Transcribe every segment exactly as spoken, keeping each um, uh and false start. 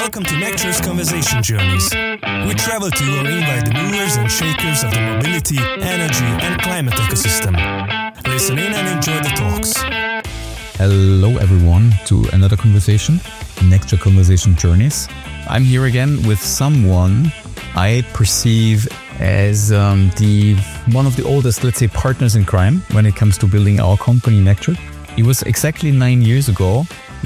Welcome to Nectar's Conversation Journeys. We travel to or invite the movers and shakers of the mobility, energy and climate ecosystem. Listen in and enjoy the talks. Hello everyone to another conversation, Nectar Conversation Journeys. I'm here again with someone I perceive as um, the one of the oldest, let's say, partners in crime when it comes to building our company Nectar. It was exactly nine years ago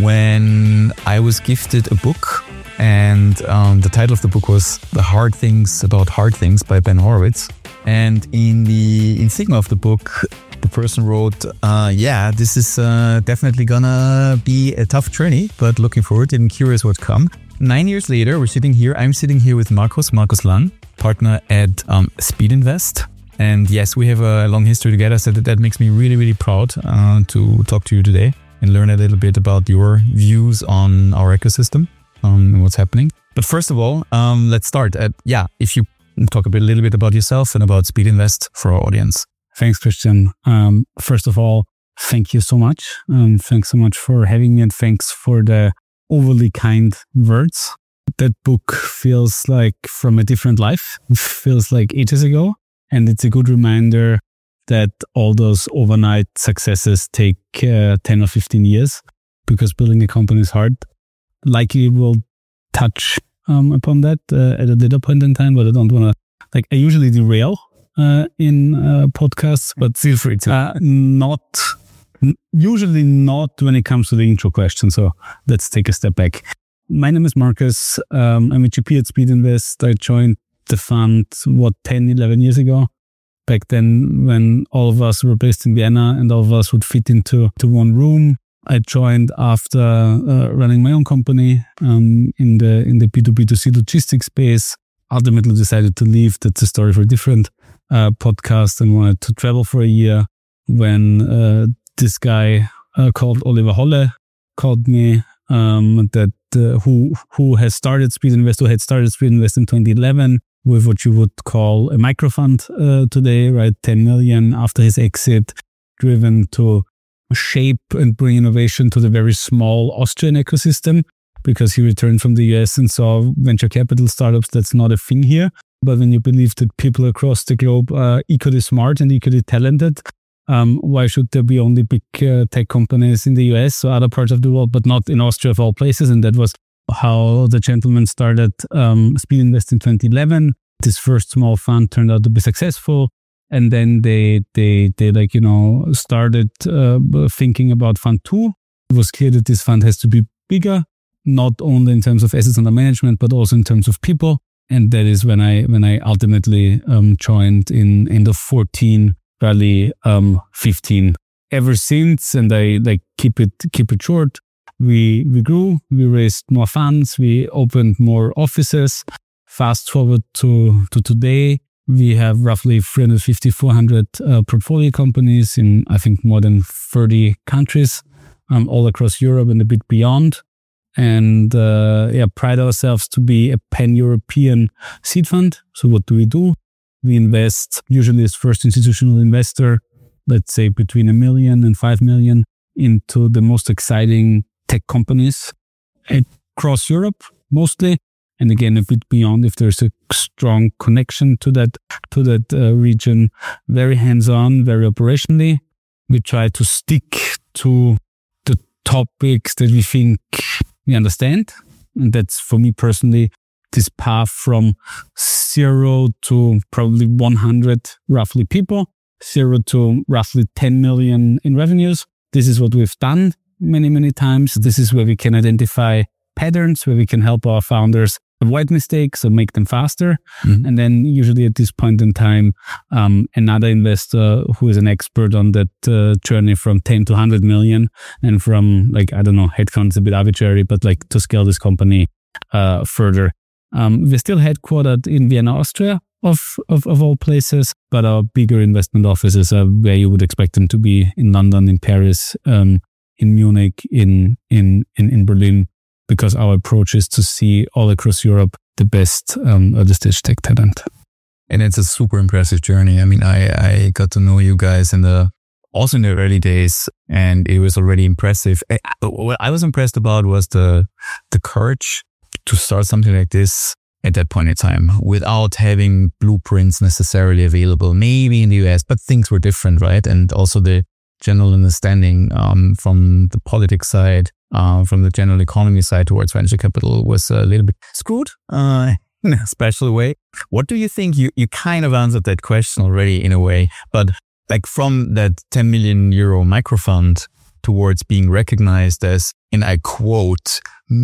when I was gifted a book, and um, the title of the book was The Hard Things About Hard Things by Ben Horowitz. And in the insignia of the book, the person wrote, uh, yeah, this is uh, definitely gonna be a tough journey, but looking forward and curious what come. Nine years later, we're sitting here. I'm sitting here with Markus, Markus Lang, partner at um, Speed Invest. And yes, we have a long history together, so that, that makes me really, really proud uh, to talk to you today and learn a little bit about your views on our ecosystem um, and what's happening. But first of all, um, let's start. At, yeah, if you talk a bit, a little bit about yourself and about Speed Invest for our audience. Thanks, Christian. Um, first of all, thank you so much. Um, thanks so much for having me, and thanks for the overly kind words. That book feels like from a different life. It feels like ages ago. And it's a good reminder that all those overnight successes take uh, ten or fifteen years, because building a company is hard. Likely we'll touch um, upon that uh, at a later point in time, but I don't want to, like, I usually derail uh, in uh, podcasts, but feel free to. Uh, not, usually not when it comes to the intro question. So let's take a step back. My name is Markus. Um, I'm a G P at Speed Invest. I joined the fund, what, ten, eleven years ago. Back then, when all of us were based in Vienna and all of us would fit into to one room. I joined after uh, running my own company um, in the in the B two B two C logistics space. Ultimately decided to leave. That's a story for a different uh, podcast, and wanted to travel for a year when uh, this guy uh, called Oliver Holle called me, um, that uh, who who has started Speed Invest, who had started Speed Invest in twenty eleven. With what you would call a microfund uh, today, right? ten million after his exit, driven to shape and bring innovation to the very small Austrian ecosystem, because he returned from the U S and saw venture capital startups. That's not a thing here. But when you believe that people across the globe are equally smart and equally talented, um, why should there be only big uh, tech companies in the U S or other parts of the world, but not in Austria of all places? And that was how the gentleman started um, Speed Invest in twenty eleven. This first small fund turned out to be successful, and then they they they like you know started uh, thinking about fund two. It was clear that this fund has to be bigger, not only in terms of assets under management, but also in terms of people. And that is when I when I ultimately um, joined in end of fourteen, early um, fifteen. Ever since, and I like keep it keep it short. We we grew, we raised more funds, we opened more offices. Fast forward to, to today, we have roughly three hundred fifty, four hundred uh, portfolio companies in, I think, more than thirty countries, um, all across Europe and a bit beyond. And uh, yeah, pride ourselves to be a pan-European seed fund. So what do we do? We invest, usually as first institutional investor, let's say between a million and five million, into the most exciting tech companies across Europe, mostly, and again a bit beyond if there's a strong connection to that to that uh, region. Very hands-on, very operationally. We try to stick to the topics that we think we understand, and that's, for me personally, this path from zero to probably one hundred roughly people, zero to roughly ten million in revenues. This is what we've done many, many times. This is where we can identify patterns, where we can help our founders avoid mistakes or make them faster. Mm-hmm. And then usually at this point in time, um, another investor who is an expert on that uh, journey from ten to one hundred million, and from, like, I don't know, headcount is a bit arbitrary, but like to scale this company uh, further. Um, we're still headquartered in Vienna, Austria, of, of, of all places, but our bigger investment offices are where you would expect them to be, in London, in Paris, um, in Munich, in, in, in, in Berlin, because our approach is to see all across Europe the best um, early stage tech talent. And it's a super impressive journey. I mean, I, I got to know you guys in the also in the early days, and it was already impressive. I, what I was impressed about was the the courage to start something like this at that point in time without having blueprints necessarily available, maybe in the U S, but things were different, right? And also the general understanding um, from the politics side, uh, from the general economy side towards venture capital was a little bit screwed uh, in a special way. What do you think? You, you kind of answered that question already in a way, but like from that ten million euro microfund towards being recognized as, and I quote,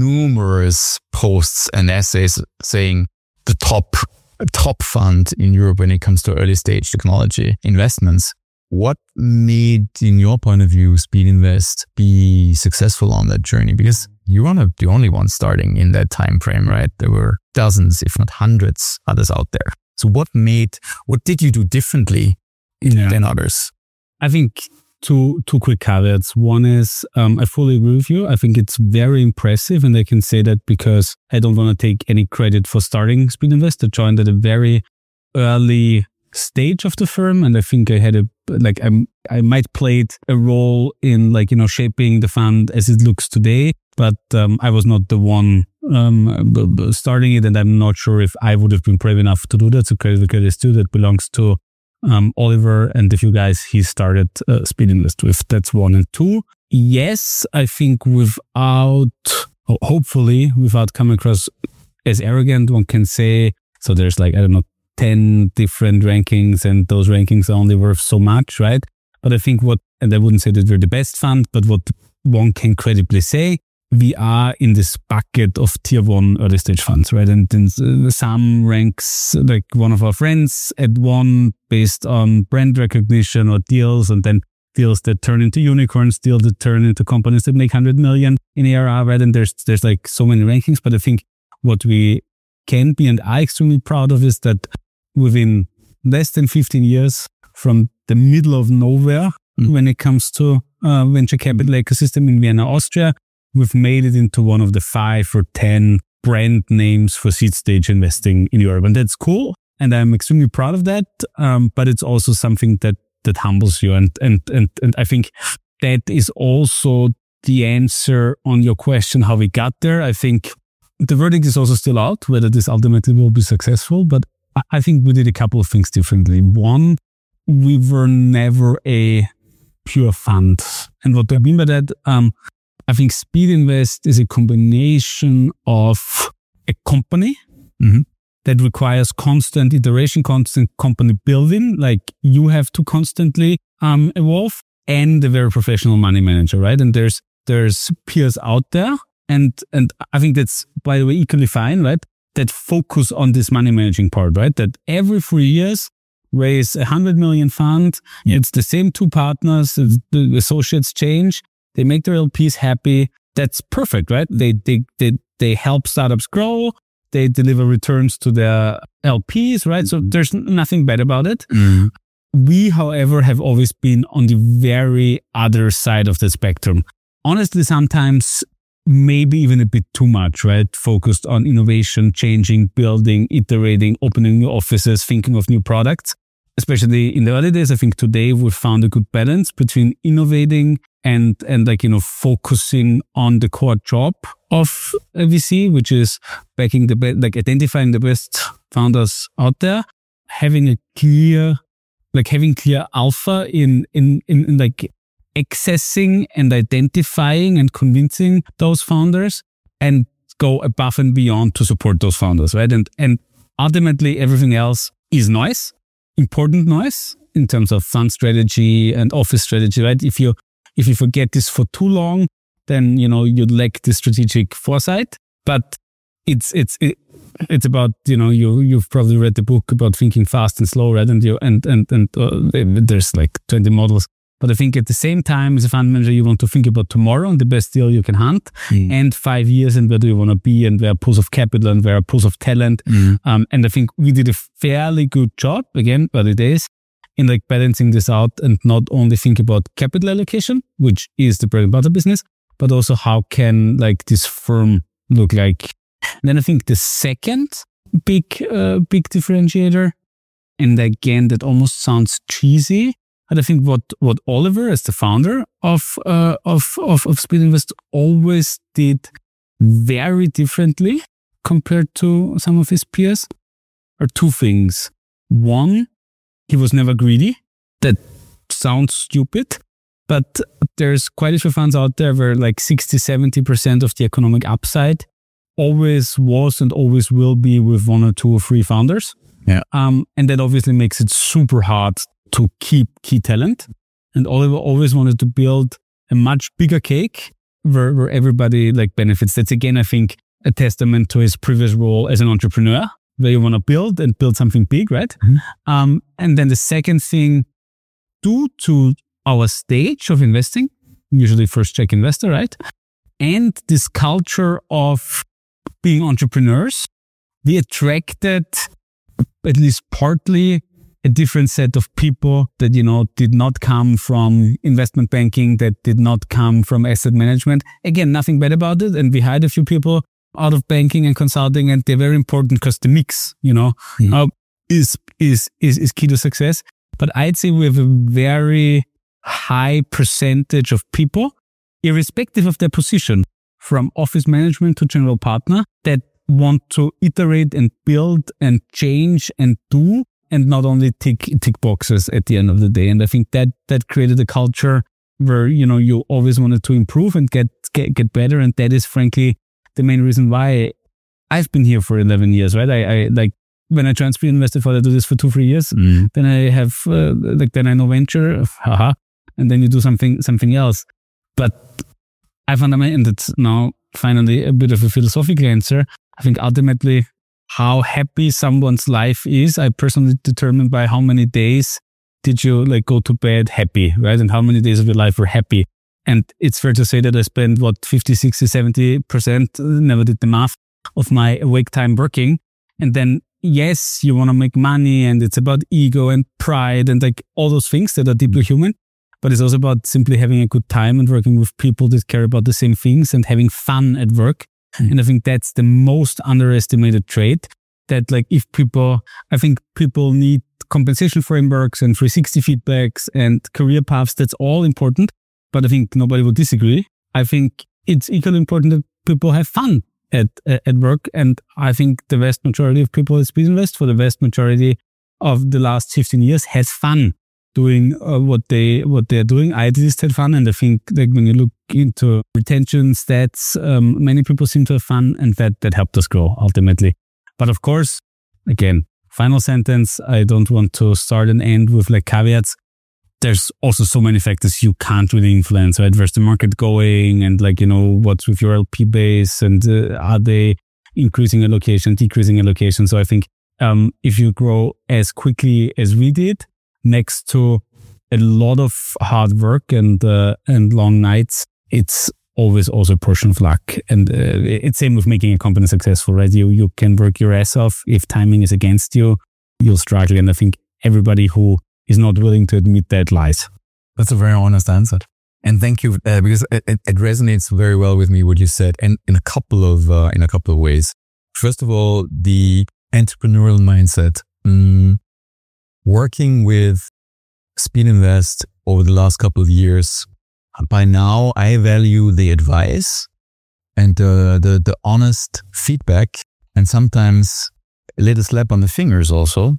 numerous posts and essays saying the top top fund in Europe when it comes to early stage technology investments. What made, in your point of view, Speedinvest be successful on that journey? Because you were not the only one starting in that time frame, right? There were dozens, if not hundreds, others out there. So what made, what did you do differently yeah. than others? I think two two quick caveats. One is um, I fully agree with you. I think it's very impressive, and I can say that because I don't want to take any credit for starting Speedinvest. I joined at a very early stage of the firm, and I think I had a like I I might played a role in like you know shaping the fund as it looks today, but um, I was not the one um, b- b- starting it, and I'm not sure if I would have been brave enough to do that. So credit the credit is due. That belongs to um, Oliver and a few guys he started uh, Speedinvest with. That's one. And two, yes, I think without hopefully without coming across as arrogant, one can say so. There's like I don't know. ten different rankings, and those rankings are only worth so much, right? But I think what, and I wouldn't say that we're the best fund, but what one can credibly say, we are in this bucket of tier one early stage funds, right? And then some ranks, like one of our friends at one based on brand recognition or deals, and then deals that turn into unicorns, deals that turn into companies that make one hundred million in A R R, right? And there's, there's like so many rankings, but I think what we can be and are extremely proud of is that within less than fifteen years from the middle of nowhere, mm. when it comes to uh, venture capital ecosystem in Vienna, Austria, we've made it into one of the five or ten brand names for seed stage investing in Europe. And that's cool. And I'm extremely proud of that. Um, but it's also something that, that humbles you. And, and, and, and I think that is also the answer on your question, how we got there. I think the verdict is also still out, whether this ultimately will be successful, but I think we did a couple of things differently. One, we were never a pure fund. And what do I mean by that? Um, I think Speedinvest is a combination of a company mm-hmm. that requires constant iteration, constant company building, like you have to constantly um, evolve, and a very professional money manager, right? And there's there's peers out there, and and I think that's, by the way, equally fine, right? That focus on this money managing part, right? That every three years raise a hundred million fund. Yeah. It's the same two partners. The associates change. They make their L Ps happy. That's perfect, right? They they they they help startups grow. They deliver returns to their L Ps, right? So there's nothing bad about it. Mm. We, however, have always been on the very other side of the spectrum. Honestly, sometimes maybe even a bit too much, right? Focused on innovation, changing, building, iterating, opening new offices, thinking of new products. Especially in the early days, I think today we've found a good balance between innovating and, and like, you know, focusing on the core job of a V C, which is backing the best, like identifying the best founders out there, having a clear, like having clear alpha in, in, in, in like, accessing and identifying and convincing those founders, and go above and beyond to support those founders, right? And and ultimately everything else is noise, important noise in terms of fund strategy and office strategy, right? If you if you forget this for too long, then you know you lack the strategic foresight. But it's it's it, it's about you know you you've probably read the book about thinking fast and slow, right? And you and and and uh, there's like twenty models. But I think at the same time, as a fund manager, you want to think about tomorrow and the best deal you can hunt, mm. and five years and where do you want to be, and where are pools of capital and where are pools of talent. Mm. Um, and I think we did a fairly good job, again, early days, in like balancing this out and not only think about capital allocation, which is the bread and butter business, but also how can like this firm look like. And then I think the second big, uh, big differentiator, and again, that almost sounds cheesy, and I think what, what Oliver, as the founder of uh, of of, of Speedinvest, always did very differently compared to some of his peers are two things. One, he was never greedy. That sounds stupid, but there's quite a few funds out there where like sixty, seventy percent of the economic upside always was and always will be with one or two or three founders. Yeah. Um, and that obviously makes it super hard to keep key talent. And Oliver always wanted to build a much bigger cake where, where everybody like benefits. That's again, I think, a testament to his previous role as an entrepreneur, where you want to build and build something big, right? Mm-hmm. Um, and then the second thing, due to our stage of investing, usually first check investor, right? And this culture of being entrepreneurs, we attracted at least partly a different set of people that, you know, did not come from investment banking, that did not come from asset management. Again, nothing bad about it. And we hired a few people out of banking and consulting, and they're very important because the mix, you know, mm-hmm. uh, is, is, is, is key to success. But I'd say we have a very high percentage of people, irrespective of their position, from office management to general partner, that want to iterate and build and change and do, and not only tick tick boxes at the end of the day. And I think that that created a culture where, you know, you always wanted to improve and get get, get better. And that is frankly the main reason why I've been here for eleven years, right? I, I like when I joined Speed Invest, I thought I do this for two, three years. Mm. Then I have, uh, like, then I know venture, haha, and then you do something, something else. But I found, and it's now finally a bit of a philosophical answer. I think ultimately how happy someone's life is, I personally determine by how many days did you like go to bed happy, right? And how many days of your life were happy. And it's fair to say that I spent what, fifty, sixty, seventy percent, never did the math, of my awake time working. And then, yes, you want to make money and it's about ego and pride and like all those things that are deeply human. But it's also about simply having a good time and working with people that care about the same things and having fun at work. Mm. And I think that's the most underestimated trait, that like if people, I think people need compensation frameworks and three sixty feedbacks and career paths. That's all important. But I think nobody would disagree. I think it's equally important that people have fun at at work. And I think the vast majority of people at Speed Invest, for the vast majority of the last fifteen years, has fun doing uh, what they what they're doing. I at least had fun, and I think that when you look into retention stats, um, many people seem to have fun, and that that helped us grow ultimately. But of course, again, final sentence. I don't want to start and end with like caveats. There's also so many factors you can't really influence, right? Where's the market going, and like, you know, what's with your L P base, and uh, are they increasing allocation, decreasing allocation? So I think um, if you grow as quickly as we did, next to a lot of hard work and uh, and long nights, it's always also a portion of luck. And uh, it's same with making a company successful, right? You you can work your ass off. If timing is against you, you'll struggle. And I think everybody who is not willing to admit that lies. That's a very honest answer. And thank you, uh, because it, it, it resonates very well with me what you said, and in a couple of uh, in a couple of ways. First of all, the entrepreneurial mindset. Mm, working with Speed Invest over the last couple of years, by now I value the advice and uh, the the honest feedback, and sometimes a little slap on the fingers also,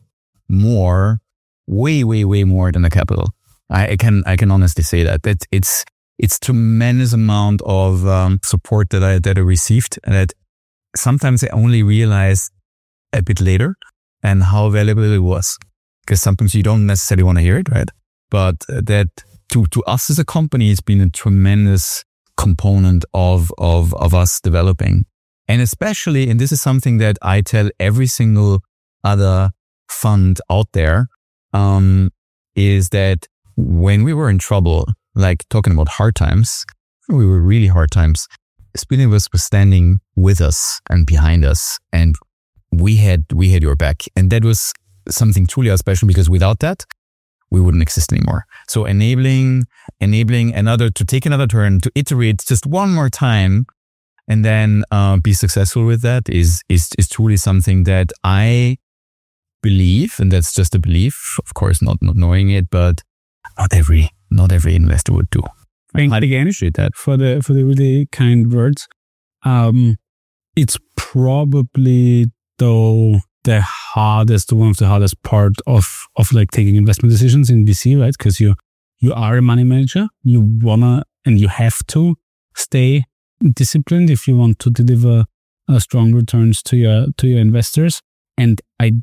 more, way, way, way more than the capital. I, I can I can honestly say that. That it's it's tremendous amount of um, support that I that I received, and that sometimes I only realized a bit later, and how valuable it was. Because sometimes you don't necessarily want to hear it, right? But that to, to us as a company, it's been a tremendous component of, of, of us developing. And especially, and this is something that I tell every single other fund out there, um, is that when we were in trouble, like talking about hard times, we were really hard times, Speed Invest was standing with us and behind us, and we had, we had your back. And that was something truly special, because without that, we wouldn't exist anymore. So enabling, enabling another to take another turn, to iterate just one more time, and then uh, be successful with that is is is truly something that I believe, and that's just a belief, of course, not not knowing it, but not every not every investor would do. Thank you again appreciate that for the for the really kind words. Um, it's probably though the hardest, one of the hardest part of of like taking investment decisions in V C, right? Because you you are a money manager, you wanna and you have to stay disciplined if you want to deliver uh, strong returns to your to your investors, and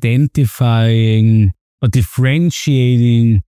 identifying or differentiating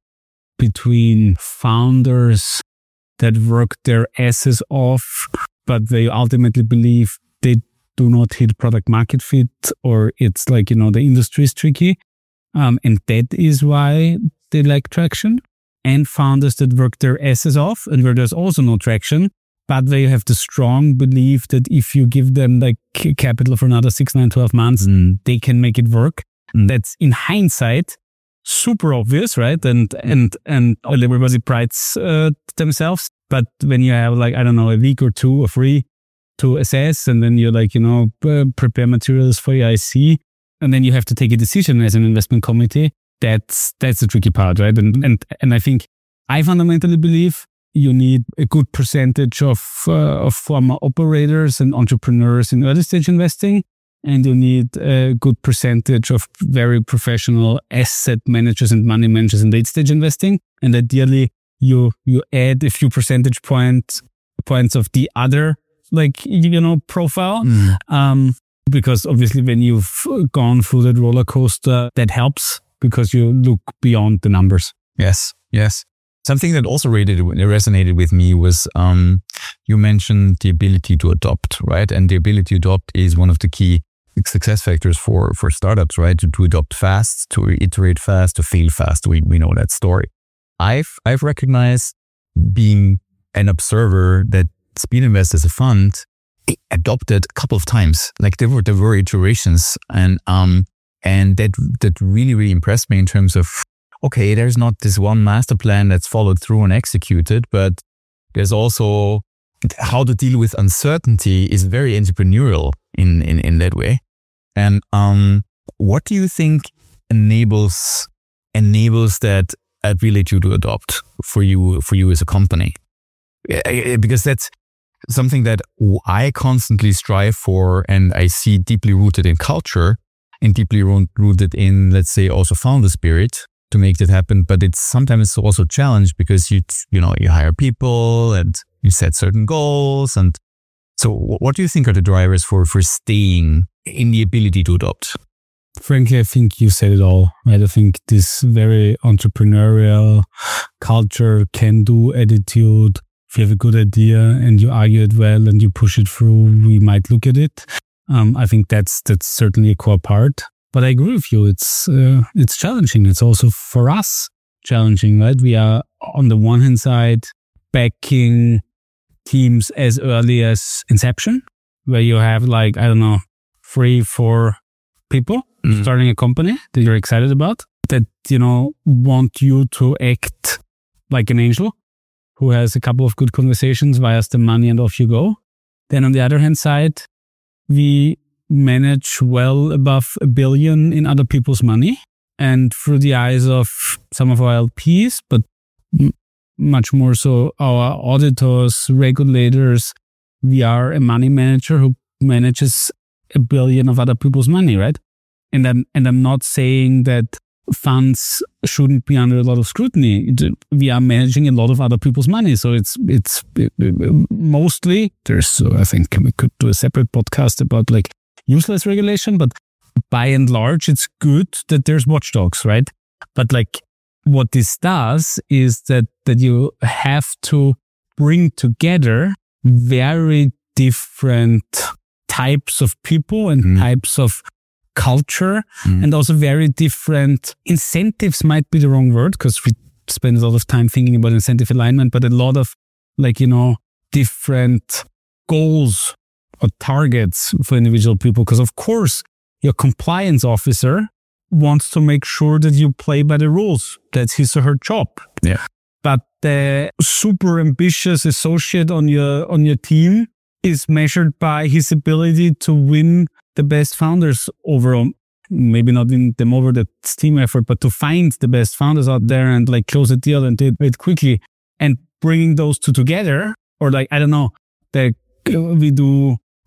between founders that work their asses off, but they ultimately believe they do not hit product market fit, or it's like, you know, the industry is tricky. Um, and that is why they lack traction. And founders that work their asses off and where there's also no traction, but they have the strong belief that if you give them like capital for another six, nine, twelve months, mm. they can make it work. Mm. That's in hindsight super obvious, right? And and and everybody prides uh, themselves. But when you have like, I don't know, a week or two or three to assess, and then you're like, you know, uh, prepare materials for your I C, and then you have to take a decision as an investment committee. That's that's the tricky part, right? And and and I think I fundamentally believe you need a good percentage of uh, of former operators and entrepreneurs in early stage investing, and you need a good percentage of very professional asset managers and money managers in late stage investing. And ideally, you you add a few percentage points points of the other, like, you know, profile. Mm. Um, because obviously when you've gone through that roller coaster, that helps because you look beyond the numbers. Yes, yes. Something that also really resonated with me was um, you mentioned the ability to adopt, right? And the ability to adopt is one of the key success factors for, for startups, right? To, to adopt fast, to iterate fast, to fail fast. We we know that story. I've I've recognized, being an observer, that Speedinvest as a fund adopted a couple of times. Like there were there were iterations, and um and that that really really impressed me in terms of, okay, there's not this one master plan that's followed through and executed, but there's also how to deal with uncertainty is very entrepreneurial in in in that way. And um, what do you think enables enables that ability to adopt for you for you as a company? Because that's something that I constantly strive for, and I see deeply rooted in culture and deeply rooted in, let's say, also founder spirit to make that happen. But it's sometimes also a challenge because you you know you hire people and you set certain goals. And so, what do you think are the drivers for for staying in the ability to adopt? Frankly, I think you said it all, right? I think this very entrepreneurial culture, can-do attitude. If you have a good idea and you argue it well and you push it through, we might look at it. Um, I think that's that's certainly a core part. But I agree with you. It's uh, it's challenging. It's also for us challenging, right? We are on the one hand side backing teams as early as inception, where you have like, I don't know, three, four people mm. starting a company that you're excited about, that, you know, want you to act like an angel who has a couple of good conversations, wires the money, and off you go. Then on the other hand side, we manage well above a billion in other people's money. And through the eyes of some of our L Ps, but m- much more so our auditors, regulators, we are a money manager who manages a billion of other people's money, right? And I'm, and I'm not saying that funds shouldn't be under a lot of scrutiny. We are managing a lot of other people's money. So it's, it's it, it, mostly, there's, so I think we could do a separate podcast about like useless regulation, but by and large, it's good that there's watchdogs, right? But like what this does is that, that you have to bring together very different types of people and mm. types of culture, mm. and also very different incentives might be the wrong word, because we spend a lot of time thinking about incentive alignment, but a lot of like, you know, different goals or targets for individual people. Because of course, your compliance officer wants to make sure that you play by the rules. That's his or her job. Yeah. But the super ambitious associate on your on your team is measured by his ability to win the best founders overall. Maybe not in them over the team effort, but to find the best founders out there and like close a deal and do it quickly. And bringing those two together, or like, I don't know, the, we do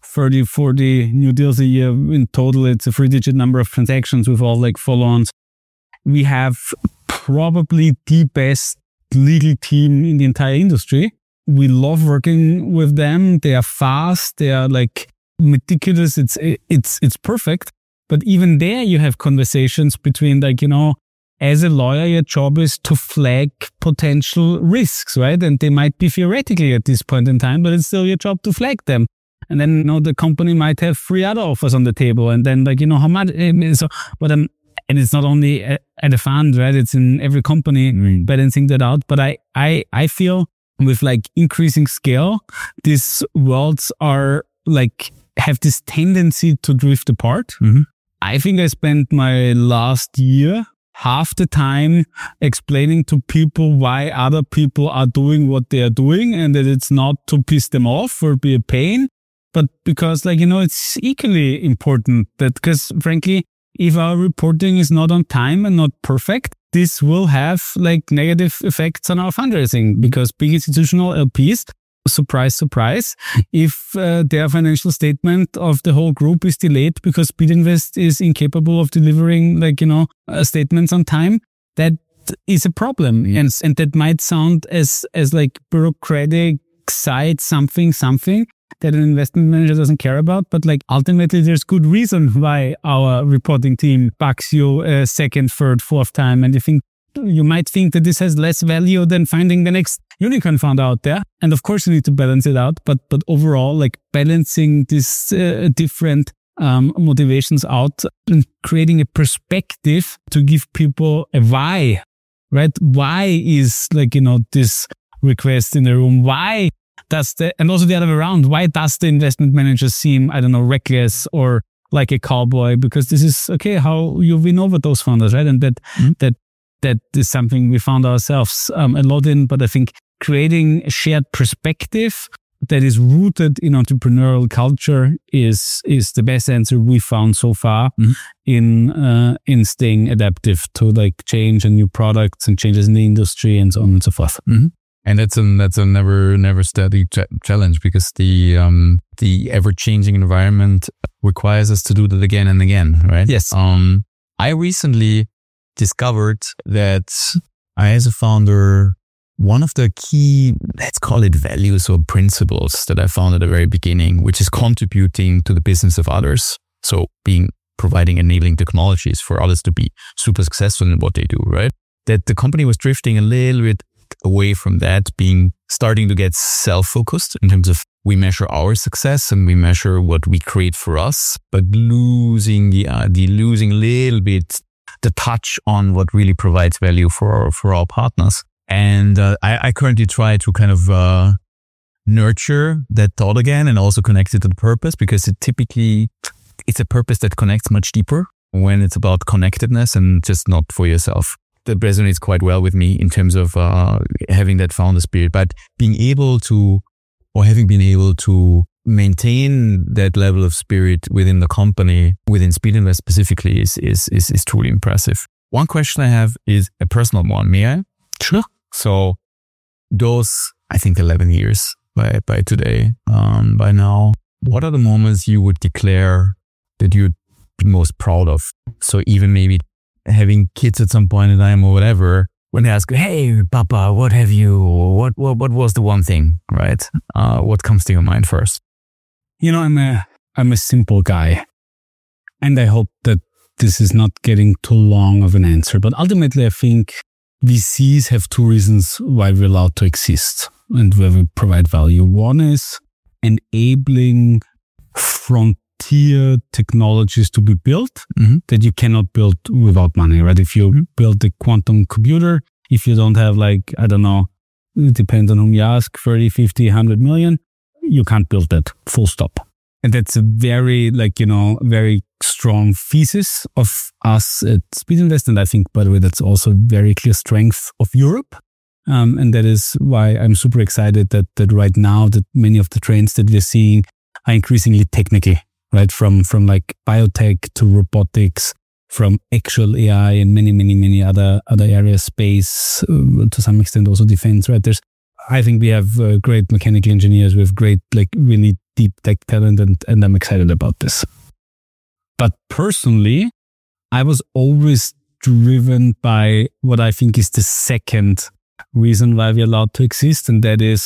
thirty, forty new deals a year. In total, it's a three-digit number of transactions with all like follow-ons. We have probably the best legal team in the entire industry. We love working with them. They are fast. They are like meticulous. It's it's it's perfect. But even there, you have conversations between like, you know, as a lawyer, your job is to flag potential risks, right? And they might be theoretically at this point in time, but it's still your job to flag them. And then, you know, the company might have three other offers on the table. And then like, you know, how much, so, but um, and it's not only at a fund, right? It's in every company mm. balancing that out. But I, I, I feel with like increasing scale, these worlds are like, have this tendency to drift apart. Mm-hmm. I think I spent my last year half the time explaining to people why other people are doing what they are doing and that it's not to piss them off or be a pain, but because like, you know, it's equally important that because frankly, if our reporting is not on time and not perfect, this will have like negative effects on our fundraising because big institutional L Ps, surprise, surprise, if uh, their financial statement of the whole group is delayed because Speedinvest is incapable of delivering like, you know, uh, statements on time, that is a problem. Yeah. And, and that might sound as, as like bureaucratic side something, something that an investment manager doesn't care about. But like ultimately there's good reason why our reporting team bugs you a second, third, fourth time. And you think, you might think that this has less value than finding the next unicorn fund out there. And of course you need to balance it out. But, but overall, like balancing these uh, different um, motivations out and creating a perspective to give people a why, right? Why is like, you know, this request in the room? Why does the, and also the other way around, why does the investment manager seem, I don't know, reckless or like a cowboy? Because this is, okay, how you win over those founders, right? And that, mm-hmm. that, That is something we found ourselves um, a lot in, but I think creating a shared perspective that is rooted in entrepreneurial culture is is the best answer we found so far mm-hmm. in uh, in staying adaptive to like change and new products and changes in the industry and so on and so forth. Mm-hmm. And that's a that's a never never steady ch- challenge because the um the ever changing environment requires us to do that again and again, right? Yes. Um, I recently discovered that I, as a founder, one of the key, let's call it values or principles that I found at the very beginning, which is contributing to the business of others. So being, providing enabling technologies for others to be super successful in what they do, right? That the company was drifting a little bit away from that, being, starting to get self-focused in terms of we measure our success and we measure what we create for us, but losing the, uh, the losing a little bit the touch on what really provides value for our, for our partners. And uh, I, I currently try to kind of uh, nurture that thought again and also connect it to the purpose because it typically, it's a purpose that connects much deeper when it's about connectedness and just not for yourself. That resonates quite well with me in terms of uh, having that founder spirit, but being able to, or having been able to maintain that level of spirit within the company, within Speedinvest specifically, is, is is is truly impressive. One question I have is a personal one. May I? Sure. So those, I think, eleven years by by today, um, by now, what are the moments you would declare that you'd be most proud of? So even maybe having kids at some point in time or whatever, when they ask, hey, Papa, what have you, what what what was the one thing, right? Uh, what comes to your mind first? You know, I'm a I'm a simple guy, and I hope that this is not getting too long of an answer. But ultimately, I think V Cs have two reasons why we're allowed to exist and where we provide value. One is enabling frontier technologies to be built mm-hmm. that you cannot build without money, right? If you mm-hmm. build a quantum computer, if you don't have like, I don't know, it depends on whom you ask, thirty, fifty, one hundred million, you can't build that, full stop. And that's a very, like, you know, very strong thesis of us at Speedinvest. And I think, by the way, that's also a very clear strength of Europe. Um, and that is why I'm super excited that that right now that many of the trends that we're seeing are increasingly technical, right? From, from like biotech to robotics, from actual A I and many, many, many other, other areas, space, uh, to some extent also defense, right? There's, I think we have uh, great mechanical engineers. We have great, like we need deep tech talent, and, and I'm excited about this. But personally, I was always driven by what I think is the second reason why we're allowed to exist, and that is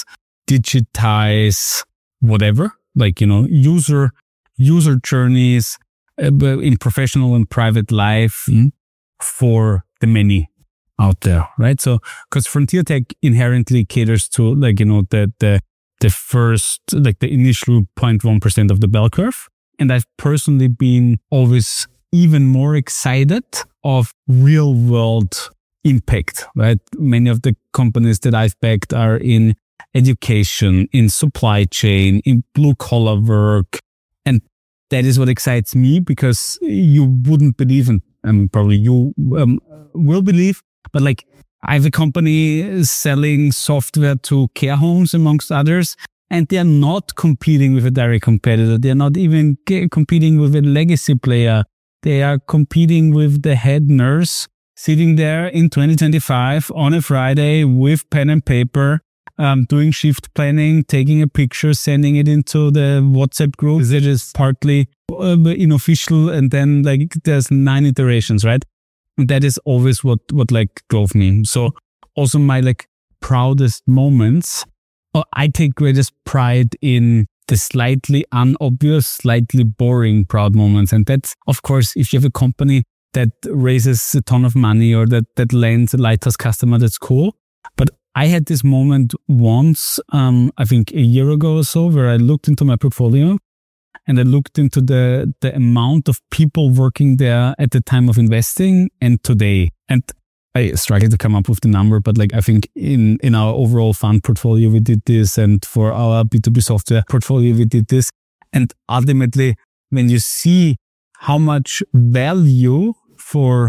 digitize whatever, like, you know, user user journeys uh, in professional and private life mm. for the many out there, right? So, because Frontier Tech inherently caters to, like, you know, the the the first, like the initial zero point one percent of the bell curve, and I've personally been always even more excited of real world impact, right? Many of the companies that I've backed are in education, in supply chain, in blue collar work. And that is what excites me, because you wouldn't believe, and um, probably you um, will believe, but like I have a company selling software to care homes, amongst others, and they are not competing with a direct competitor. They are not even g- competing with a legacy player. They are competing with the head nurse sitting there in twenty twenty-five on a Friday with pen and paper, um, doing shift planning, taking a picture, sending it into the WhatsApp group. It is partly uh, unofficial, and then like there's nine iterations, right? And that is always what what like drove me. So also my like proudest moments, uh, I take greatest pride in the slightly unobvious, slightly boring proud moments. And that's, of course, if you have a company that raises a ton of money or that, that lands a lighthouse customer, that's cool. But I had this moment once, um, I think a year ago or so, where I looked into my portfolio and I looked into the, the amount of people working there at the time of investing and today. And I struggled to come up with the number, but like I think in, in our overall fund portfolio, we did this. And for our B two B software portfolio, we did this. And ultimately, when you see how much value for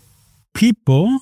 people,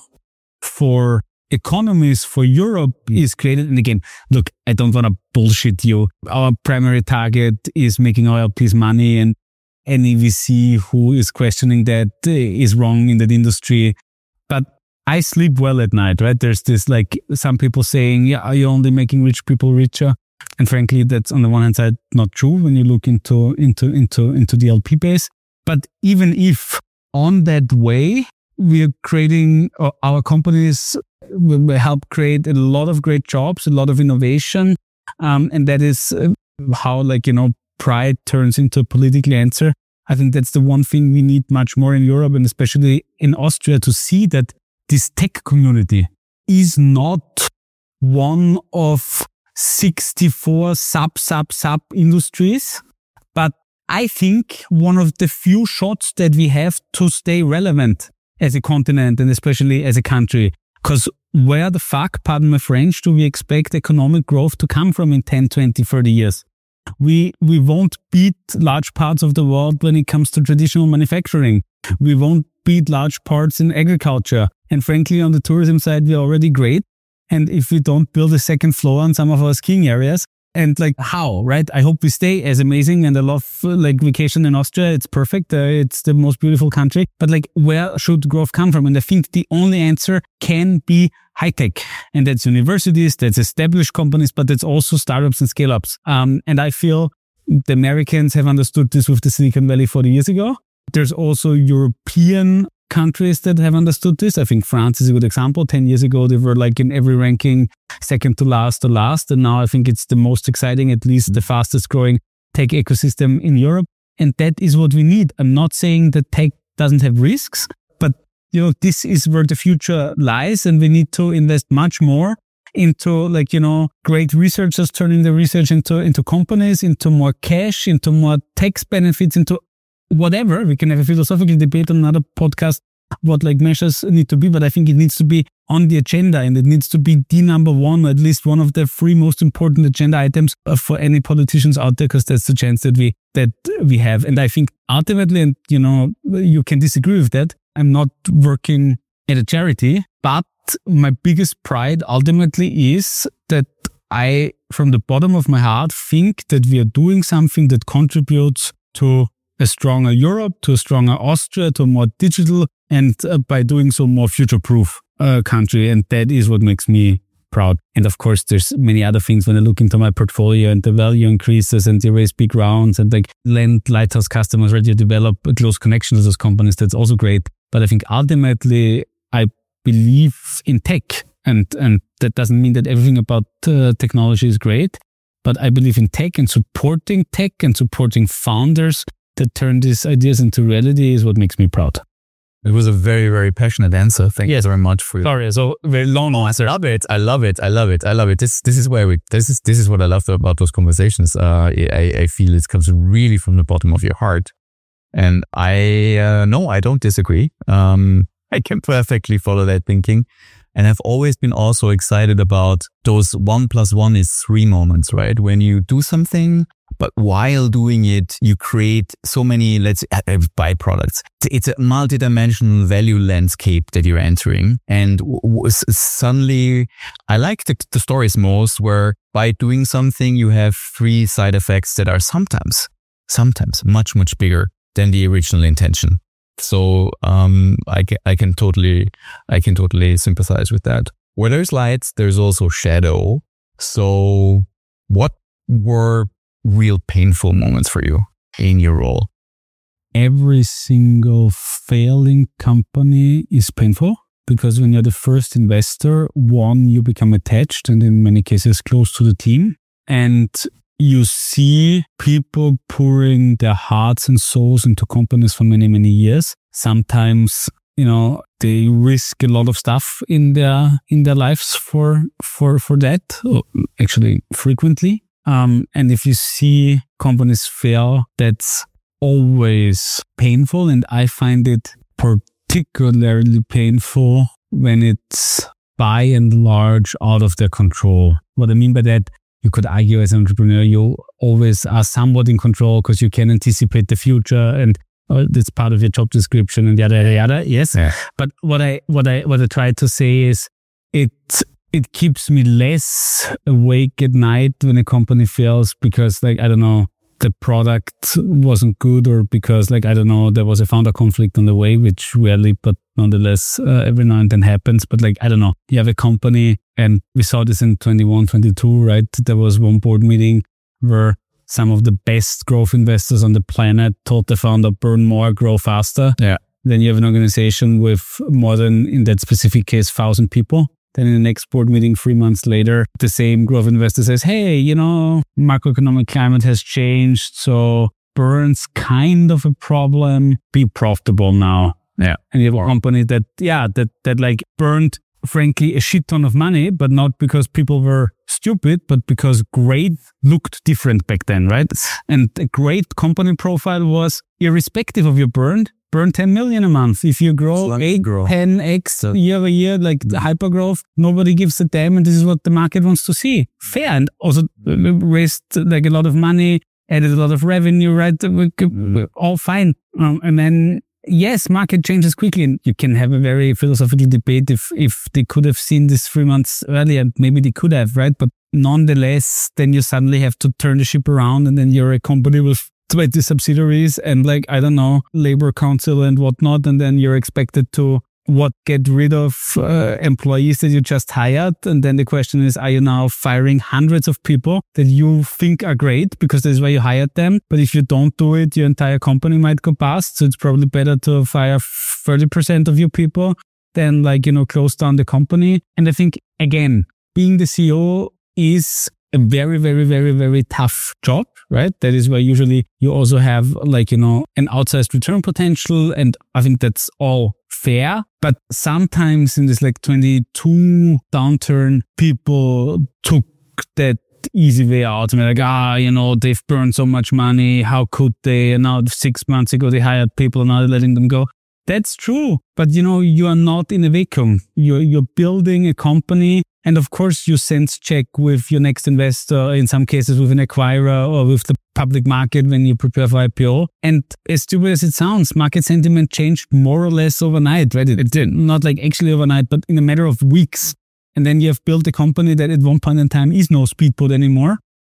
for economies, for Europe is created. And again, look, I don't want to bullshit you. Our primary target is making our L Ps money, and any V C who is questioning that is wrong in that industry. But I sleep well at night, right? There's this like some people saying, yeah, are you only making rich people richer? And frankly, that's on the one hand side not true when you look into into into into the L P base. But even if on that way, we are creating uh, our companies will help create a lot of great jobs, a lot of innovation, um, and that is uh, how like you know pride turns into a political answer. I think that's the one thing we need much more in Europe, and especially in Austria, to see that this tech community is not one of sixty-four sub, sub, sub industries, but I think one of the few shots that we have to stay relevant as a continent and especially as a country. Because where the fuck, pardon my French, do we expect economic growth to come from in ten, twenty, thirty years? We, we won't beat large parts of the world when it comes to traditional manufacturing. We won't beat large parts in agriculture. And frankly, on the tourism side, we're already great. And if we don't build a second floor on some of our skiing areas, and like how, right? I hope we stay as amazing, and I love like vacation in Austria. It's perfect. Uh, it's the most beautiful country. But like, where should growth come from? And I think the only answer can be high tech, and that's universities, that's established companies, but that's also startups and scale ups. Um, and I feel the Americans have understood this with the Silicon Valley forty years ago. There's also European countries that have understood this. I think France is a good example. ten years ago, they were like in every ranking, second to last to last. And now I think it's the most exciting, at least the fastest growing tech ecosystem in Europe. And that is what we need. I'm not saying that tech doesn't have risks, but you know, this is where the future lies, and we need to invest much more into like, you know, great researchers turning the research into, into companies, into more cash, into more tax benefits, into whatever. We can have a philosophical debate on another podcast what like measures need to be, but I think it needs to be on the agenda, and it needs to be the number one, or at least one of the three most important agenda items for any politicians out there, because that's the chance that we that we have. And I think ultimately, and you know, you can disagree with that, I'm not working at a charity, but my biggest pride ultimately is that I, from the bottom of my heart, think that we are doing something that contributes to a stronger Europe, to a stronger Austria, to a more digital, and uh, by doing so, more future-proof uh, country. And that is what makes me proud. And of course, there's many other things when I look into my portfolio and the value increases and they raise big rounds and like land lighthouse customers, right? You develop a close connection to those companies. That's also great. But I think ultimately, I believe in tech. And and that doesn't mean that everything about uh, technology is great. But I believe in tech and supporting tech and supporting founders that turn these ideas into reality is what makes me proud. It was a very, very passionate answer. Thank yes. you very much for your... Sorry, so very long answer. I love it. I love it. I love it. I love it. This this is where we this is this is what I love about those conversations. Uh, I, I feel it comes really from the bottom of your heart. And I uh, no, I don't disagree. Um, I can perfectly follow that thinking. And I've always been also excited about those one plus one is three moments, right? When you do something, but while doing it, you create so many, let's say, uh, byproducts. It's a multidimensional value landscape that you're entering. And w- w- suddenly, I like the, the stories most where by doing something, you have three side effects that are sometimes, sometimes much, much bigger than the original intention. So um, I can I can totally I can totally sympathize with that. Where there's light, there's also shadow. So what were real painful moments for you in your role? Every single failing company is painful because when you're the first investor, one, you become attached and in many cases close to the team. And you see people pouring their hearts and souls into companies for many, many years. Sometimes, you know, they risk a lot of stuff in their in their lives for for for that. Actually, frequently. Um, and if you see companies fail, that's always painful. And I find it particularly painful when it's by and large out of their control. What I mean by that, you could argue as an entrepreneur, you always are somewhat in control because you can anticipate the future and uh, that's part of your job description and yada, yada, yada. Yes. Yeah. But what I, what I, what I try to say is it, it keeps me less awake at night when a company fails because like, I don't know, the product wasn't good or because like, I don't know, there was a founder conflict on the way, which rarely, but nonetheless, uh, every now and then happens. But like, I don't know, you have a company and we saw this in twenty-one, twenty-two, right? There was one board meeting where some of the best growth investors on the planet told the founder, burn more, grow faster. Yeah. Then you have an organization with more than, in that specific case, thousand people. Then in the next board meeting, three months later, the same growth investor says, hey, you know, macroeconomic climate has changed. So burn's kind of a problem. Be profitable now. Yeah. And you have a company that, yeah, that, that like burned, frankly, a shit ton of money, but not because people were stupid, but because great looked different back then, right? And a great company profile was irrespective of your burn, burn ten million a month. If you grow eight, ten x year over year, like the hyper growth, nobody gives a damn. And this is what the market wants to see. Fair. And also raised like a lot of money, added a lot of revenue, right? All fine. Um, and then, yes, market changes quickly. And you can have a very philosophical debate if, if they could have seen this three months earlier. Maybe they could have, right? But nonetheless, then you suddenly have to turn the ship around and then you're a company with twenty subsidiaries and like, I don't know, labor council and whatnot. And then you're expected to what get rid of uh, employees that you just hired. And then the question is, are you now firing hundreds of people that you think are great because that's why you hired them? But if you don't do it, your entire company might go bust. So it's probably better to fire thirty percent of your people than like, you know, close down the company. And I think, again, being the C E O is a very, very, very, very tough job, right? That is where usually you also have like, you know, an outsized return potential. And I think that's all fair. But sometimes in this like twenty-two downturn, people took that easy way out. And like, ah, you know, they've burned so much money. How could they? And now six months ago, they hired people and now they're letting them go. That's true. But, you know, you are not in a vacuum. You're, you're building a company. And of course, you sense check with your next investor, in some cases with an acquirer or with the public market when you prepare for I P O. And as stupid as it sounds, market sentiment changed more or less overnight, right? It did not like actually overnight, but in a matter of weeks. And then you have built a company that at one point in time is no speedboat anymore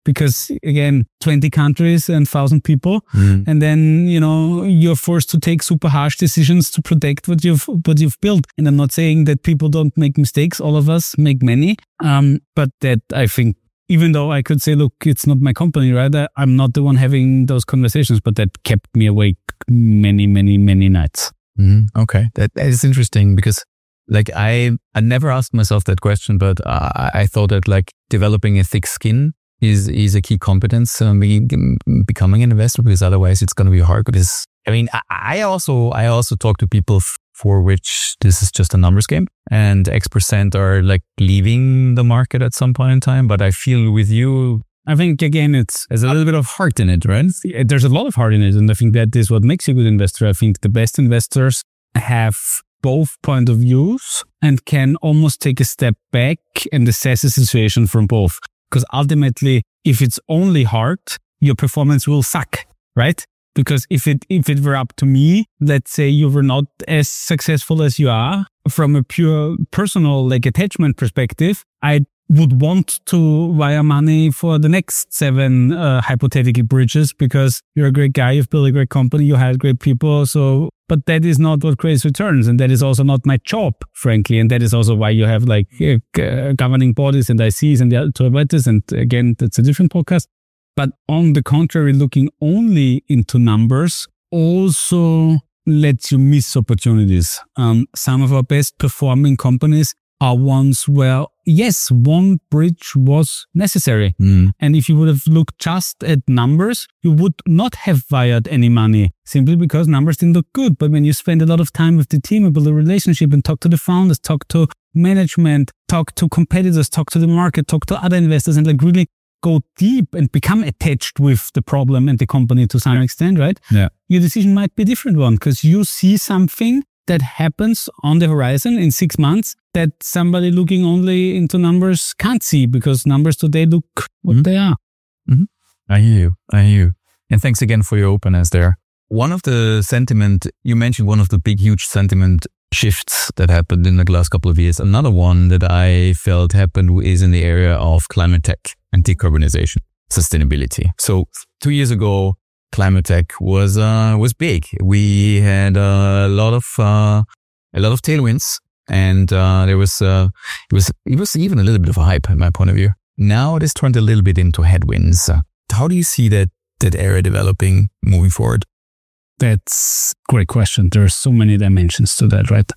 Because again, twenty countries and one thousand people. Mm. And then, you know, you're forced to take super harsh decisions to protect what you've, what you've built. And I'm not saying that people don't make mistakes. All of us make many. Um, but that I think, even though I could say, look, it's not my company, right? I, I'm not the one having those conversations, but that kept me awake many, many, many nights. Mm, okay. That, that is interesting because like I, I never asked myself that question, but I, I thought that like developing a thick skin is, is a key competence, um, becoming an investor, because otherwise it's going to be hard. Because I mean, I, I also, I also talk to people f- for which this is just a numbers game, and X percent are like leaving the market at some point in time. But I feel with you, I think again, it's there's a little bit of heart in it, right? There's a lot of heart in it. And I think that is what makes you a good investor. I think the best investors have both point of views and can almost take a step back and assess the situation from both. Because ultimately, if it's only heart, your performance will suck, right? Because if it if it were up to me, let's say you were not as successful as you are, from a pure personal like attachment perspective, I would want to wire money for the next seven uh, hypothetical bridges because you're a great guy, you've built a great company, you hired great people. So, but that is not what creates returns, and that is also not my job, frankly. And that is also why you have like uh, governing bodies and I Cs and the to avoid this. And again, that's a different podcast. But on the contrary, looking only into numbers also lets you miss opportunities. Um, some of our best performing companies are ones where, yes, one bridge was necessary. Mm. And if you would have looked just at numbers, you would not have wired any money simply because numbers didn't look good. But when you spend a lot of time with the team and build a relationship and talk to the founders, talk to management, talk to competitors, talk to the market, talk to other investors, and like really go deep and become attached with the problem and the company to some yeah. extent, right? Yeah. Your decision might be a different one because you see something that happens on the horizon in six months that somebody looking only into numbers can't see because numbers today look what mm-hmm. they are. Mm-hmm. I hear you. I hear you. And thanks again for your openness there. One of the sentiment, you mentioned one of the big, huge sentiment shifts that happened in the last couple of years. Another one that I felt happened is in the area of climate tech and decarbonization, sustainability. So two years ago, climate tech was uh, was big. We had a lot of uh, a lot of tailwinds, and uh, there was uh, it was it was even a little bit of a hype, in my point of view. Now it has turned a little bit into headwinds. Uh, how do you see that that area developing moving forward? That's a great question. There are so many dimensions to that, right?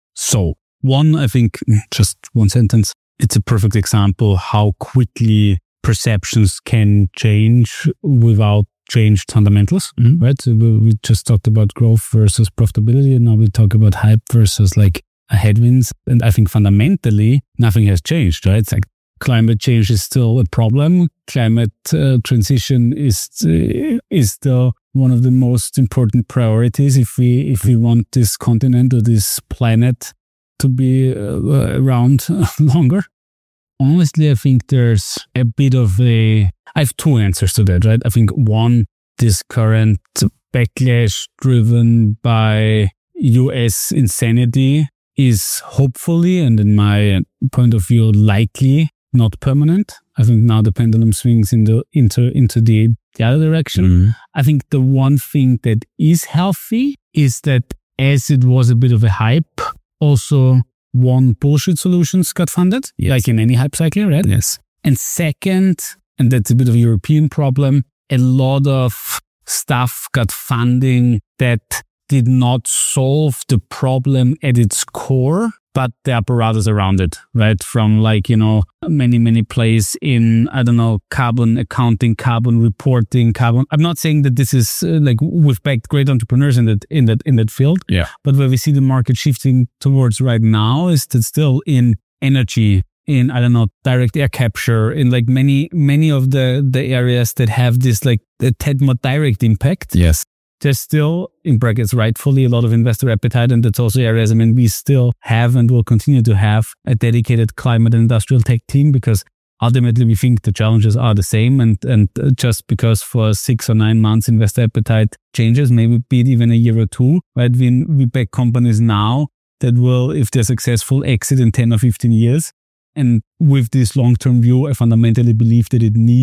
So one, I think, just one sentence. It's a perfect example how quickly perceptions can change without changed fundamentals, mm-hmm. right? So we just talked about growth versus profitability, and now we talk about hype versus like headwinds. And I think fundamentally, nothing has changed, right? It's like climate change is still a problem. Climate uh, transition is uh, is still one of the most important priorities if we if we want this continent or this planet to be uh, around longer. Honestly, I think there's a bit of a... I have two answers to that, right? I think one, this current backlash driven by U S insanity is hopefully, and in my point of view, likely not permanent. I think now the pendulum swings in the, into, into the, the other direction. Mm. I think the one thing that is healthy is that as it was a bit of a hype, also one, bullshit solutions got funded, yes. like in any hype cycle, right? Yes. And second, and that's a bit of a European problem, a lot of stuff got funding that did not solve the problem at its core, but the apparatus around it, right? From like, you know, many, many plays in, I don't know, carbon accounting, carbon reporting, carbon. I'm not saying that this is uh, like we've backed great entrepreneurs in that, in that, in that field. Yeah. But where we see the market shifting towards right now is that still in energy, in, I don't know, direct air capture, in like many, many of the, the areas that have this like a tad more direct impact. Yes. There's still, in brackets, rightfully, a lot of investor appetite. And that's also areas, I mean, we still have and will continue to have a dedicated climate and industrial tech team because ultimately we think the challenges are the same. And, and just because for six or nine months investor appetite changes, maybe be it even a year or two, right? We, we back companies now that will, if they're successful, exit in ten or fifteen years. And with this long-term view, I fundamentally believe that it needs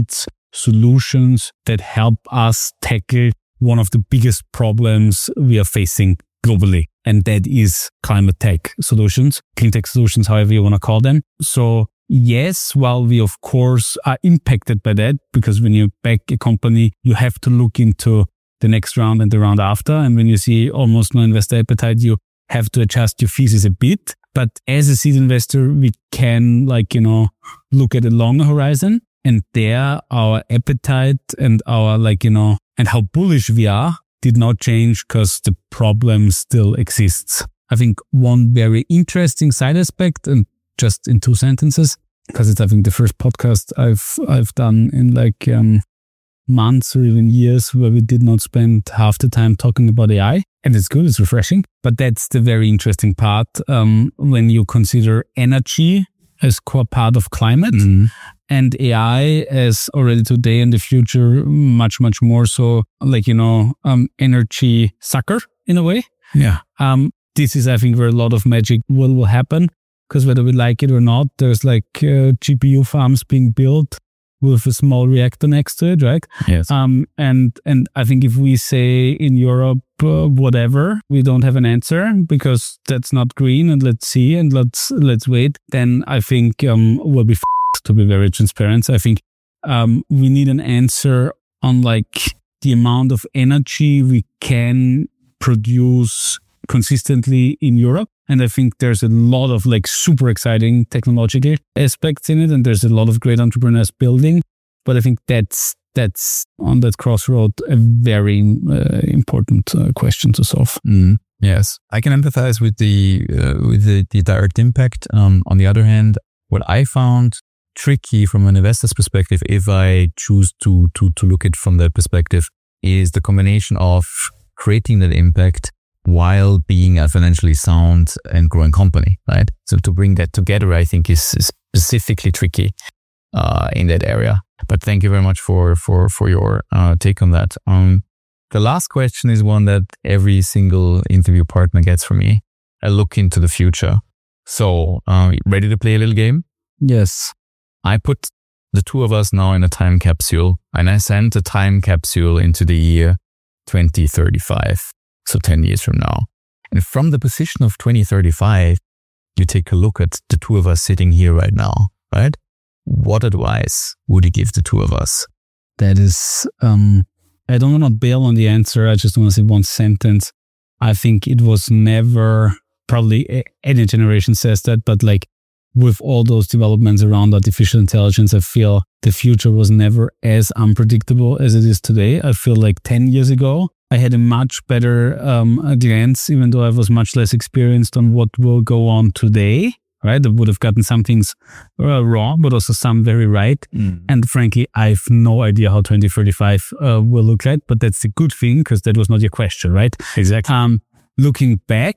solutions that help us tackle one of the biggest problems we are facing globally. And that is climate tech solutions, clean tech solutions, however you want to call them. So yes, while we of course are impacted by that, because when you back a company, you have to look into the next round and the round after. And when you see almost no investor appetite, you have to adjust your thesis a bit. But as a seed investor, we can like, you know, look at a longer horizon, and there our appetite and our like, you know, and how bullish we are did not change because the problem still exists. I think one very interesting side aspect, and just in two sentences, because it's I think the first podcast I've I've done in like um, months or even years where we did not spend half the time talking about A I, and it's good, it's refreshing. But that's the very interesting part um, when you consider energy as core part of climate. Mm-hmm. And A I as already today and the future, much, much more so like, you know, um, energy sucker in a way. Yeah. Um, this is, I think, where a lot of magic will, will happen, because whether we like it or not, there's like uh, G P U farms being built with a small reactor next to it, right? Yes. Um, and, and I think if we say in Europe, uh, whatever, we don't have an answer because that's not green, and let's see and let's, let's wait, then I think, um, we'll be f- to be very transparent. I think, um, we need an answer on like the amount of energy we can produce consistently in Europe. And I think there's a lot of like super exciting technological aspects in it. And there's a lot of great entrepreneurs building. But I think that's, that's on that crossroad, a very uh, important uh, question to solve. Mm, yes. I can empathize with the, uh, with the, the direct impact. Um, on the other hand, what I found tricky from an investor's perspective, if I choose to, to, to look at it from that perspective, is the combination of creating that impact while being a financially sound and growing company, right? So to bring that together, I think is specifically tricky uh, in that area. But thank you very much for for for your uh, take on that. Um, the last question is one that every single interview partner gets from me. I look into the future. So, uh, ready to play a little game? Yes. I put the two of us now in a time capsule, and I sent a time capsule into the year twenty thirty-five. So ten years from now. And from the position of twenty thirty-five, you take a look at the two of us sitting here right now, right? What advice would you give the two of us? That is, um, I don't want to bail on the answer. I just want to say one sentence. I think it was never, probably any generation says that, but like with all those developments around artificial intelligence, I feel the future was never as unpredictable as it is today. I feel like ten years ago, I had a much better um, glance, even though I was much less experienced on what will go on today, right? I would have gotten some things uh, wrong, but also some very right. Mm. And frankly, I have no idea how twenty thirty-five uh, will look like, but that's a good thing because that was not your question, right? Exactly. Um, looking back,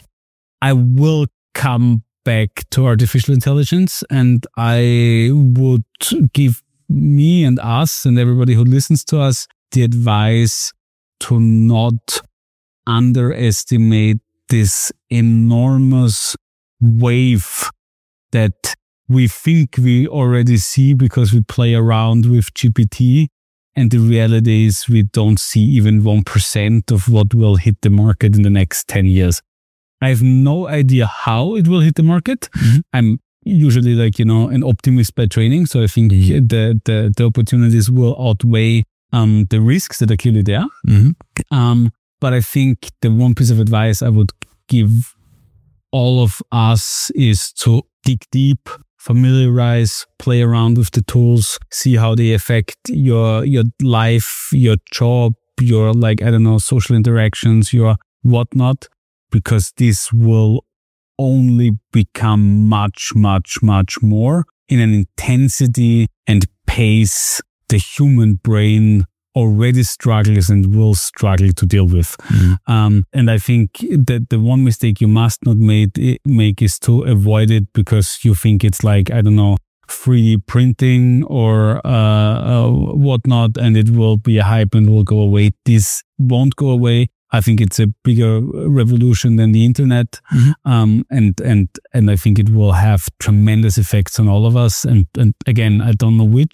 I will come back to artificial intelligence, and I would give me and us and everybody who listens to us the advice to not underestimate this enormous wave that we think we already see because we play around with G P T. And the reality is we don't see even one percent of what will hit the market in the next ten years. I have no idea how it will hit the market. Mm-hmm. I'm usually like, you know, an optimist by training. So I think mm-hmm. the, the, the opportunities will outweigh Um, the risks that are clearly there. Mm-hmm. Um, but I think the one piece of advice I would give all of us is to dig deep, familiarize, play around with the tools, see how they affect your, your life, your job, your like, I don't know, social interactions, your whatnot, because this will only become much, much, much more in an intensity and pace the human brain already struggles and will struggle to deal with. Mm. Um, and I think that the one mistake you must not make, make is to avoid it because you think it's like, I don't know, three D printing or uh, uh, whatnot, and it will be a hype and will go away. This won't go away. I think it's a bigger revolution than the internet. Mm-hmm. Um, and, and, and I think it will have tremendous effects on all of us. And, and again, I don't know which,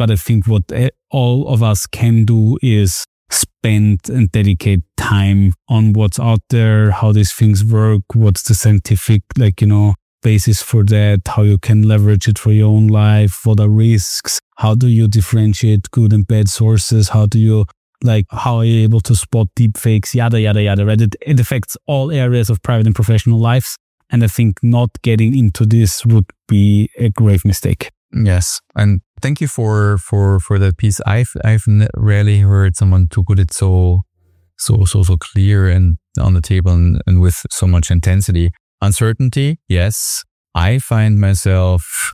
But I think what all of us can do is spend and dedicate time on what's out there, how these things work, what's the scientific, like, you know, basis for that, how you can leverage it for your own life, what are risks, how do you differentiate good and bad sources, how do you, like, how are you able to spot deep fakes, yada, yada, yada, right? It, it affects all areas of private and professional lives. And I think not getting into this would be a grave mistake. Yes. And thank you for, for, for that piece. I've, I've rarely heard someone to put it so, so, so, so clear and on the table and, and with so much intensity. Uncertainty. Yes. I find myself,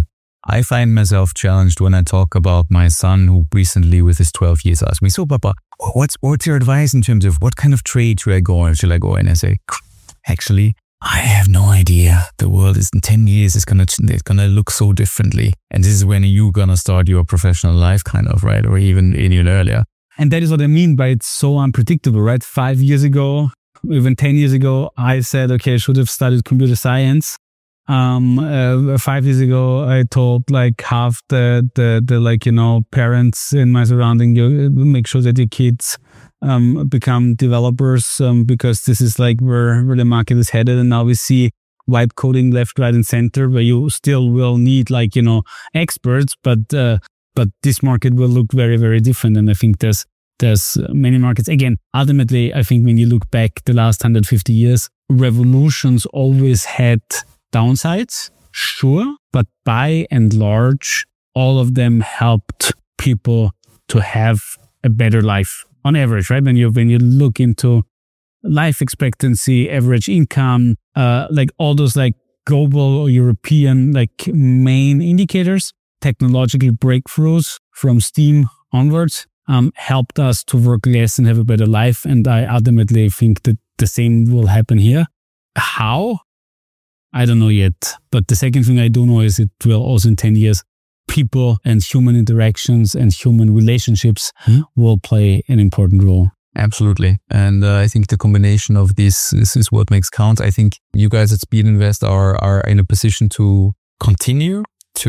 I find myself challenged when I talk about my son who recently with his twelve years asked me, so Papa, what's, what's your advice in terms of what kind of trade should I go in? Should I go in? I say, actually, I have no idea. The world is in ten years, it's gonna, it's gonna look so differently. And this is when you're gonna start your professional life kind of, right? Or even, even earlier. And that is what I mean by it's so unpredictable, right? Five years ago, even ten years ago, I said, okay, I should have studied computer science. Um, uh, five years ago, I told like half the, the, the like, you know, parents in my surrounding, you make sure that your kids um, become developers, um, because this is like where, where the market is headed. And now we see vibe coding left, right, and center, where you still will need like, you know, experts, but, uh, but this market will look very, very different. And I think there's, there's many markets. Again, ultimately, I think when you look back the last one hundred fifty years, revolutions always had downsides, sure, but by and large, all of them helped people to have a better life on average, right? When you when you look into life expectancy, average income, uh, like all those like global or European like main indicators, technological breakthroughs from steam onwards um, helped us to work less and have a better life. And I ultimately think that the same will happen here. How? I don't know yet. But the second thing I do know is it will also in ten years, people and human interactions and human relationships hmm? will play an important role. Absolutely. And uh, I think the combination of this, this is what makes count. I think you guys at Speed Invest are, are in a position to continue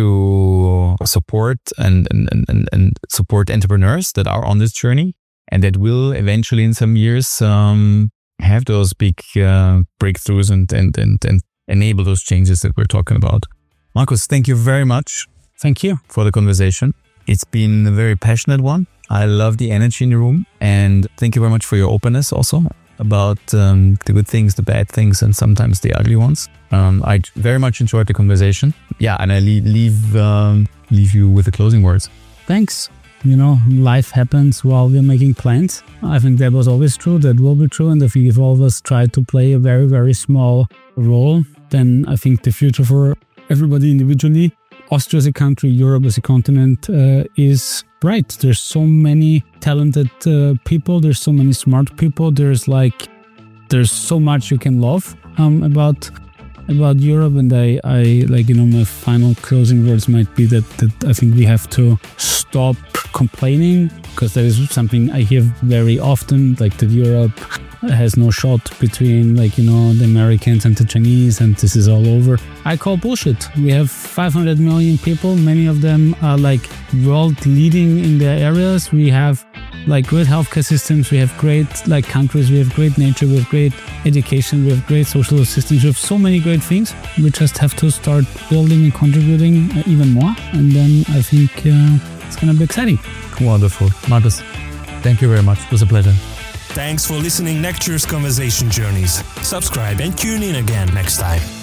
to support and, and, and, and support entrepreneurs that are on this journey and that will eventually in some years um, have those big uh, breakthroughs and, and, and, and enable those changes that we're talking about. Markus, thank you very much. Thank you for the conversation. It's been a very passionate one. I love the energy in the room, and thank you very much for your openness also about um, the good things, the bad things, and sometimes the ugly ones. Um, I very much enjoyed the conversation. Yeah, and I leave leave, um, leave you with the closing words. Thanks. You know, life happens while we're making plans. I think that was always true. That will be true. And if we all of us try to play a very, very small role, then I think the future for everybody individually, Austria as a country, Europe as a continent, uh, is bright. There's so many talented uh, people. There's so many smart people. There's like, there's so much you can love um, about about Europe. And I, I like, you know, my final closing words might be that, that I think we have to stop complaining, because that is something I hear very often, like that Europe has no shot between, like, you know, the Americans and the Chinese, and this is all over. I call bullshit. We have five hundred million people. Many of them are like world leading in their areas. We have like great healthcare systems. We have great like countries. We have great nature. We have great education. We have great social systems. We have so many great things. We just have to start building and contributing uh, even more. And then I think uh, it's going to be exciting. Wonderful. Markus, thank you very much. It was a pleasure. Thanks for listening Necture's Conversation Journeys. Subscribe and tune in again next time.